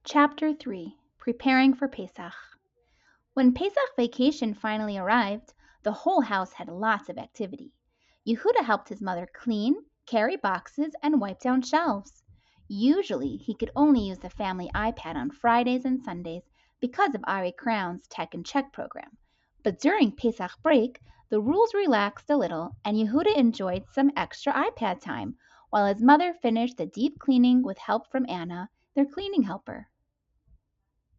Chapter 3, Preparing for Pesach. When Pesach vacation finally arrived, the whole house had lots of activity. Yehuda helped his mother clean, carry boxes, and wipe down shelves. Usually, he could only use the family iPad on Fridays and Sundays because of Ari Crown's Tech and Check program. But during Pesach break, the rules relaxed a little, and Yehuda enjoyed some extra iPad time while his mother finished the deep cleaning with help from Anna, their cleaning helper.